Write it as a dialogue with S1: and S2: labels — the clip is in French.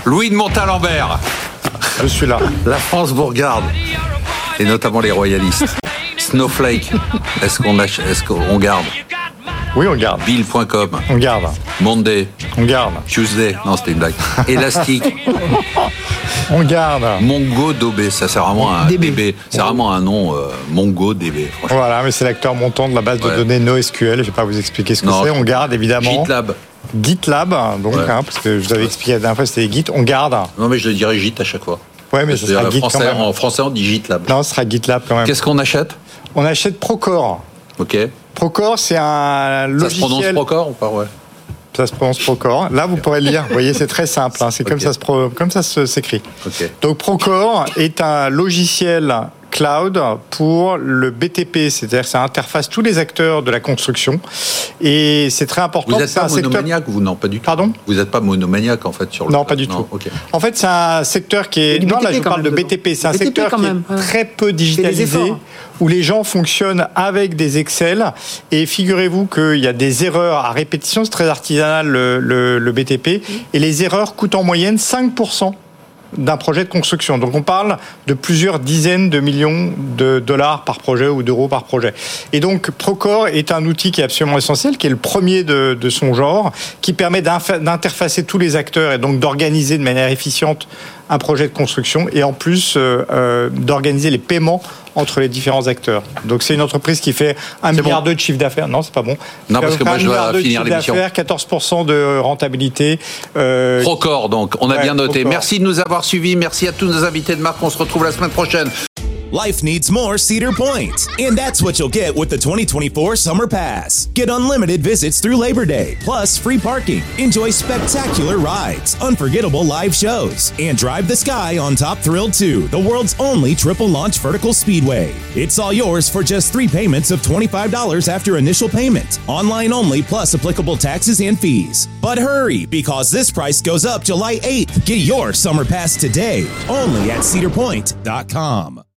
S1: Louis de Montalembert.
S2: Je suis là.
S1: La France vous regarde, et notamment les royalistes. Snowflake, est-ce qu'on garde?
S2: Oui, on garde.
S1: Bill.com.
S2: On garde.
S1: Monday.
S2: On garde.
S1: Tuesday. Non, c'était une blague. Elastic.
S2: On garde.
S1: MongoDB. Ça, c'est vraiment un DB. C'est vraiment un nom MongoDB.
S2: Voilà, mais c'est l'acteur montant de la base de données NoSQL. Je ne vais pas vous expliquer ce que c'est. On garde, évidemment. GitLab, donc, parce que je vous avais expliqué la dernière fois, c'était Git. On garde.
S1: Non, mais je dirais Git à chaque fois.
S2: Ouais, mais ce sera Git quand même.
S1: En français, on dit GitLab.
S2: Non, ce sera GitLab quand même.
S1: Qu'est-ce qu'on achète?
S2: On achète Procore.
S1: Ok.
S2: Procore, c'est un logiciel...
S1: Ça se prononce Procore ou pas? Ouais.
S2: Ça se prononce Procore. Là, vous pourrez le lire. Vous voyez, c'est très simple. Hein. C'est comme ça s'écrit.
S1: Okay.
S2: Donc, Procore est un logiciel cloud pour le BTP, c'est-à-dire que ça interface tous les acteurs de la construction et c'est très important.
S1: Vous n'êtes pas monomaniaque ou non, pas du tout?
S2: Pardon?
S1: Vous n'êtes pas monomaniaque en fait sur le...
S2: Non, pas du tout. Okay. En fait, c'est un secteur qui est... Non, là, je parle de BTP. C'est un secteur qui est très peu digitalisé, où les gens fonctionnent avec des Excel et figurez-vous qu'il y a des erreurs à répétition, c'est très artisanal le BTP, et les erreurs coûtent en moyenne 5% d'un projet de construction. Donc on parle de plusieurs dizaines de millions de dollars par projet ou d'euros par projet. Et donc Procore est un outil qui est absolument essentiel, qui est le premier de son genre, qui permet d'interfacer tous les acteurs et donc d'organiser de manière efficiente un projet de construction et en plus d'organiser les paiements entre les différents acteurs. Donc c'est une entreprise qui fait 1,2 milliard de chiffre d'affaires. Non, c'est pas bon.
S1: Non, parce que moi je dois finir l'émission.
S2: 14% de rentabilité.
S1: Procore, donc, on a bien noté. Procore. Merci de nous avoir suivis. Merci à tous nos invités de marque. On se retrouve la semaine prochaine.
S3: Life needs more Cedar Point, and that's what you'll get with the 2024 Summer Pass. Get unlimited visits through Labor Day, plus free parking. Enjoy spectacular rides, unforgettable live shows, and drive the sky on Top Thrill 2, the world's only triple-launch vertical speedway. It's all yours for just 3 payments of $25 after initial payment. Online only, plus applicable taxes and fees. But hurry, because this price goes up July 8th. Get your Summer Pass today, only at cedarpoint.com.